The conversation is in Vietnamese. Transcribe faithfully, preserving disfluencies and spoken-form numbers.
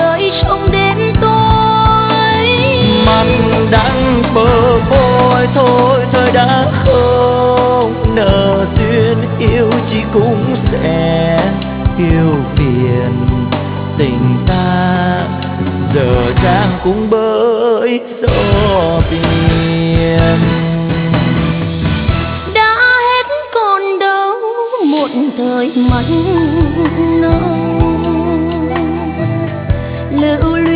đợi trong đêm tối. Mắt đắng bờ môi thôi thời đã không nợ duyên, yêu chỉ cũng sẽ yêu phiền. Tình ta giờ đang cũng bởi gió biển. Đã hết còn đâu một thời mặn nồng, lưu luyến